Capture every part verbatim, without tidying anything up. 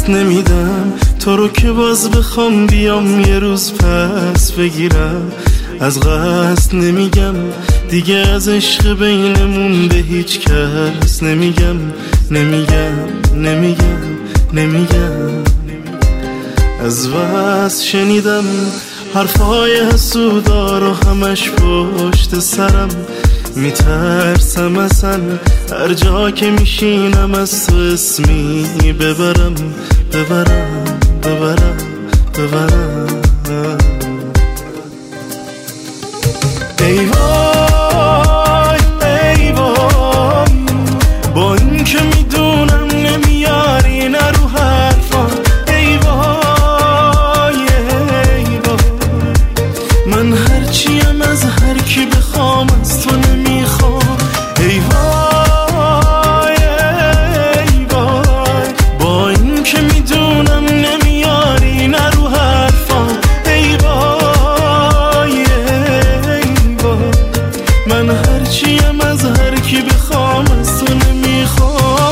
نمیدم تو رو که باز بخوام بیام یه روز پس بگیرم. از قصد نمیگم دیگه از عشق بینمون به هیچ کس نمیگم نمیگم نمیگم نمیگم. از وصل شنیدم حرفای حسودا رو همش پشت سرم. میترسم اصلا هر جا که میشینم از تو اسمی ببرم ببرم ببرم ببرم. ای وای ای وای با این که میدونم نمیاری نه رو حرفم. ای وای ای وای من هرچیم از هر کی بخوام از تو نمیخوام. ای وای ای وای با این که میدونم نمیاری نه رو حرفم. ای وای ای وای من هرچیم از هر کی بخوام از تو نمیخوام.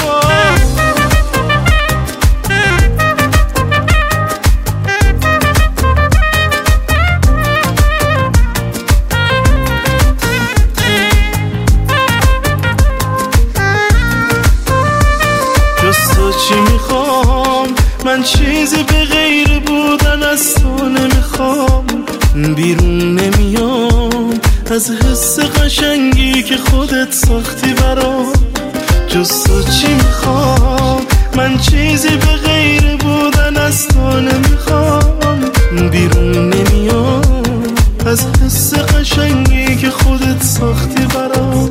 جز تو چی میخوام من چیزی به غیر بودن از تو نمیخوام. بیرون نمیام از حس قشنگی که خودت ساختی برام. جز تو چی میخوام من چیزی به غیر بودن از تو نمیخوام. بیرون نمیام از حس قشنگی که خودت ساختی برام.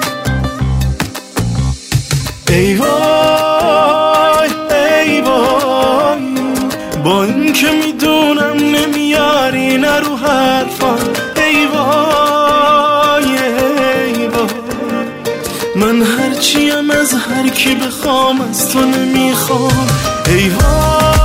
ای وای ای وای با این که میدونم نمیاری نه رو حرفم. ای وای ای وای من هرچیم از هر کی بخوام از تو نمیخوام. ای وای